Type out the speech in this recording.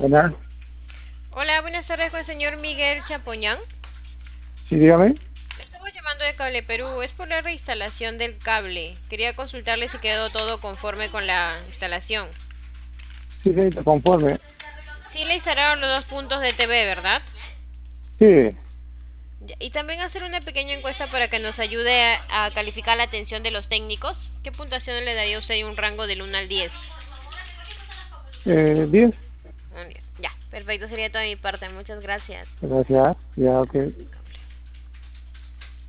Buenas, Hola, buenas tardes con el señor Miguel Chapoñán. sí, dígame. Estamos llamando de Cable Perú. Es por la reinstalación del cable. Quería consultarle si quedó todo conforme con la instalación. Sí, sí, conforme. Sí le instalaron los dos puntos de TV, ¿verdad? Sí, Y también hacer una pequeña encuesta para que nos ayude a calificar la atención de los técnicos. ¿Qué puntuación le daría usted un rango del 1 al 10? 10. Un 10. Ya, perfecto, sería toda mi parte. Muchas gracias. Gracias. Ya, ok.